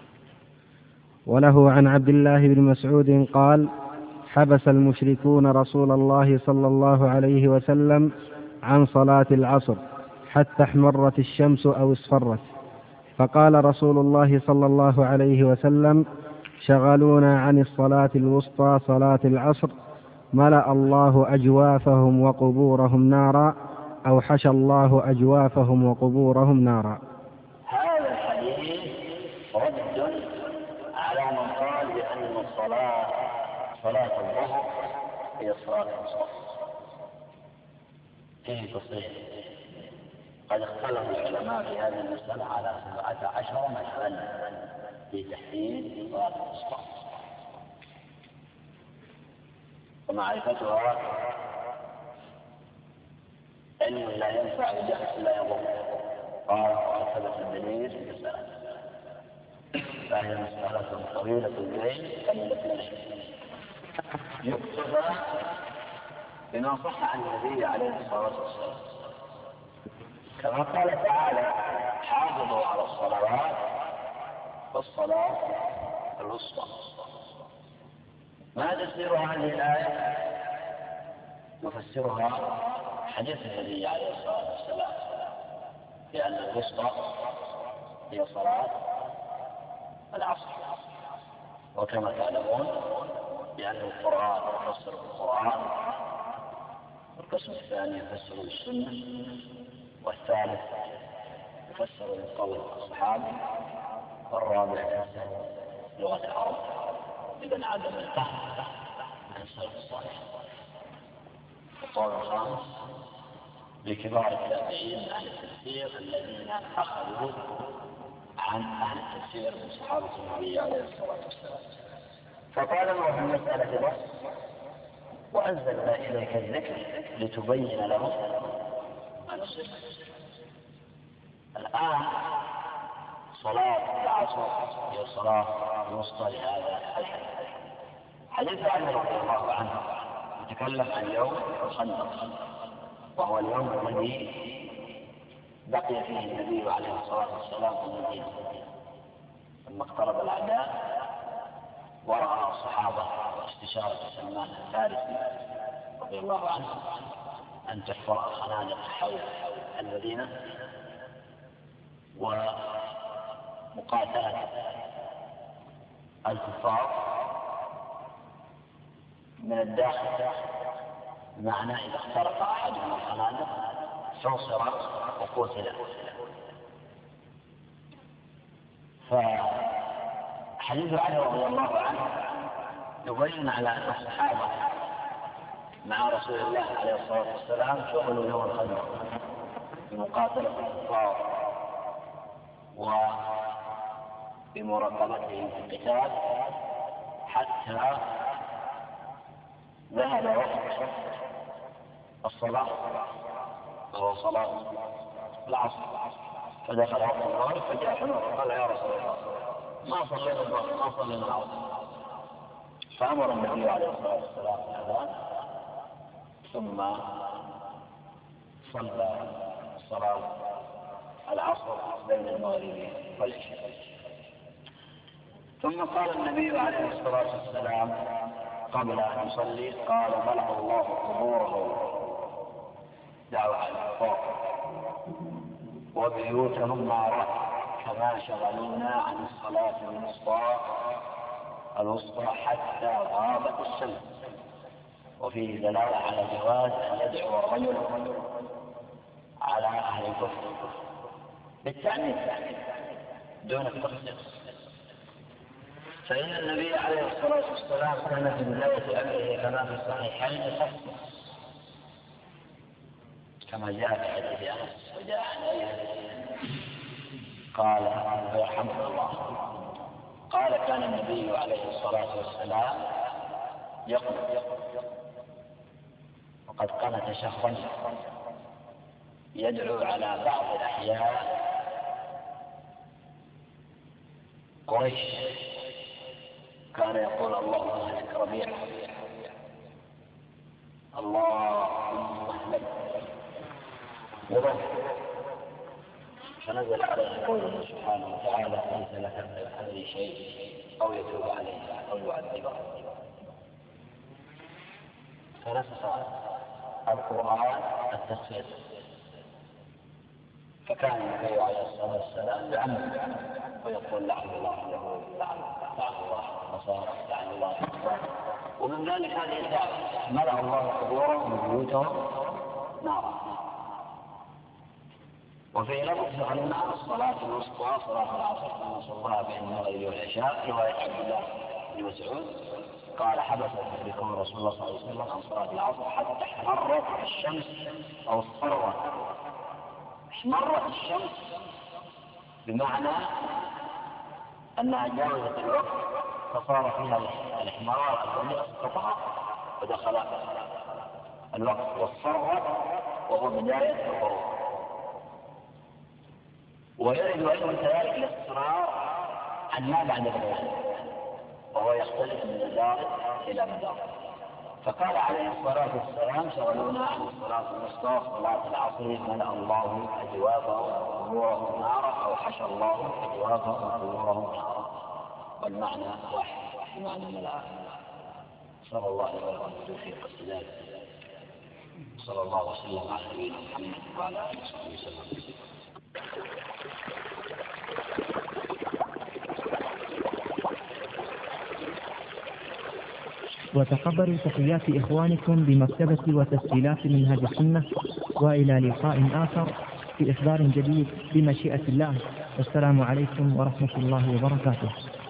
Speaker 3: وله عن عبد الله بن مسعود قال حبس المشركون رسول الله صلى الله عليه وسلم عن صلاة العصر حتى احمرت الشمس أو اصفرت، فقال رسول الله صلى الله عليه وسلم شغلونا عن الصلاة الوسطى صلاة العصر ملأ الله أجوافهم وقبورهم نارا أو حشى الله أجوافهم وقبورهم نارا.
Speaker 2: هذا الحديث رد على من قال بأن صلاة الظهر هي الصلاة الوسطى. فيه تصريح. قد اختلف العلماء في هذه المسألة على 17 مذهبا في تحديد صلاة الوسطى، ومعرفتها علم لا ينفع وجهل لا يضر. قال وقد ثبت الدليل في المسألة، فهي مسألة طويلة البين قليلة العلم. يكتفى بما صح عن النبي عليه الصلاة والسلام، كما قال تعالى حافظوا على الصلوات والصلاة الوسطى. ما تفسير هذه الآية؟ يفسرها حديث النبي عليه الصلاة والسلام بأن الوسطى هي صلاة العصر، وكما تعلمون بأن القرآن يفسر القرآن والقسم الثاني يفسر بالسنة، والثالث يفسر بالقول الصحابي، والرابع يفسر لغة العرب إذن عدم الفهم من السلف الصالح. القول الخامس لكبار التابعين عن التفسير الذين أخذوا عن أهل التفسير من صحابة النبي عليه الصلاة والسلام. فقال له في المسألة بس وأنزلنا إليك الذكر لتبين لهم ما نصف. الآن صلاة العصر هي الصلاة الوسطى لهذا الحديث. حديث علي رضي الله عنه يتكلم عن يوم الخندق، وهو اليوم الذي بقي فيه النبي عليه الصلاة والسلام في المدينة لما اقترب الأعداء، ورأى الصحابة واستشارة سلمان الفارسي رضي الله عنه أن تحفر الخنادق حول المدينة ومقاتلة الكفار من الداخل، بمعنى إذا اخترق أحد من الخنادق حوصر وقتل. فحديث علي رضي الله عنه يبين على أن الصحابة مع رسول الله عليه الصلاة والسلام شغلوا يوم الخندق بمقاتلة الكفار وبمراقبتهم في القتال حتى ذهب وقت الصلاة وهو صلاة العصر، فدخل وقت الظهر فجاء حمر قال يا رسول الله ما صلينا الظهر ما صلينا العصر، فأمر النبي عليه الصلاة والسلام بالأذان ثم صلى صلاة العصر بين المغرب والعشاء. ثم قال النبي عليه الصلاة والسلام قبل أن يصلي قال ملأ الله قبورهم دعوة على الكفار وبيوتهم نارا كما شغلونا عن الصلاة الوسطى حتى غابت الشمس. وفيه دلالة على جواز أن يدعو الرجل على أهل الكفر بالتعنيف دون التخصيص، فإن النبي عليه الصلاة والسلام كان في بداية أمره كما في الصحيحين يخصص كما جاء في حديث أنس وجاء عن قال يرحمه الله قال كان النبي عليه الصلاة والسلام يقنط وقد قنت شهرا يدعو على بعض الأحياء قريش، كان يقول اللهم اهلك ربيع اللهم اهلك وضع، فنزل عليه قوله سبحانه وتعالى ليس لك من الامر شيء او يتوب عليه او يعذبه، فنسخ القرآن التخصيص، فكان النبي عليه الصلاة والسلام يعمل ويقول لعن الله اليهود لعن الله النصارى لعن الله الكفار، ومن ذلك هذه الدعوة ملأ الله قبورهم وبيوتهم نارا. وفي لفظ شغلنا عن الصلاة الوسطى صلاة العصر كما صلاها بين المغرب والعشاء رواية عبد الله بن مسعود قال حبس بكم رسول الله صلى الله عليه وسلم عن صلاة العصر حتى احمرت الشمس أو اصفرت. احمرت الشمس بمعنى أنها جاوزت الوقت فصار فيها الإحمرار الذي أسقطها ودخل الوقت، واصفرت وهو بداية الغروب. ويرد أيضا كذلك الاصفرار عن ما بعد الغروب وهو يختلف من مدار إلى مدار. فقال عليه الصلاة والسلام شغلونا عن الصلاة الوسطى صلاة العصر ملأ الله أجوافهم وقبورهم نارا أو حشى الله أجوافهم وقبورهم نارا، والمعنى واحد بمعنى ملأ. صلى الله عليه وسلم التوفيق والسداد. صلى الله وسلم على نبينا محمد وعلى آله وصحبه وسلم.
Speaker 1: وتقبلوا تحيات إخوانكم بمكتبة وتسجيلات منهج السنة، وإلى لقاء آخر في إخبار جديد بمشيئة الله. والسلام عليكم ورحمة الله وبركاته.